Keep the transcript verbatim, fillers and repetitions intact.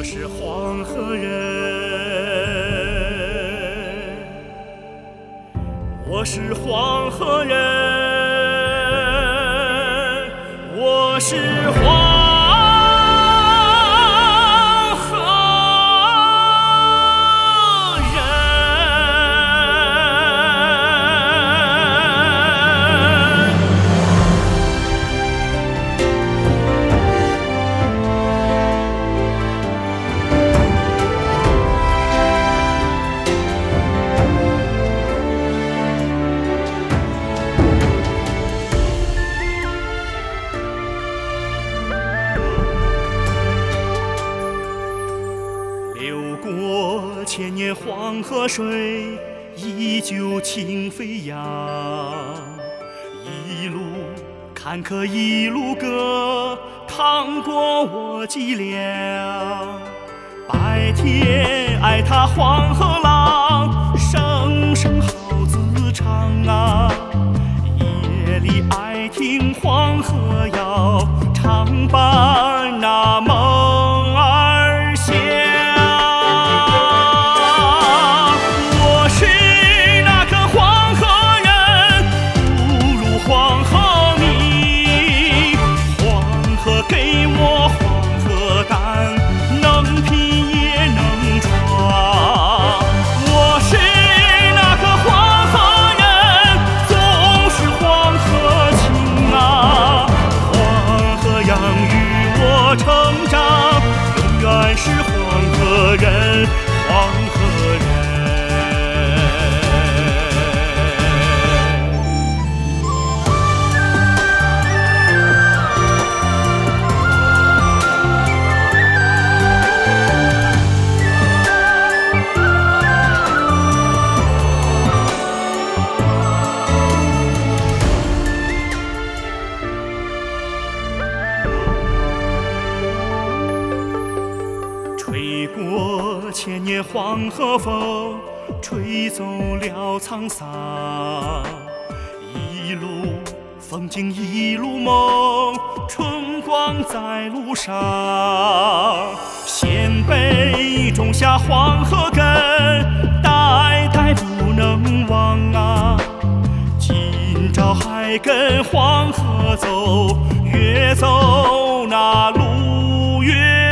是黄河人，我是黄河人，我是黄。流过千年黄河水，依旧轻飞扬。一路坎坷一路歌，趟过我脊梁。白天爱踏黄河浪，声声好自唱啊。夜里爱听黄河谣，唱伴那梦儿响。是黄河人，黄河人。吹过千年黄河风，吹走了沧桑。一路风景一路梦，春光在路上。先辈种下黄河根，代代不能忘啊。今朝还跟黄河走，越走那路越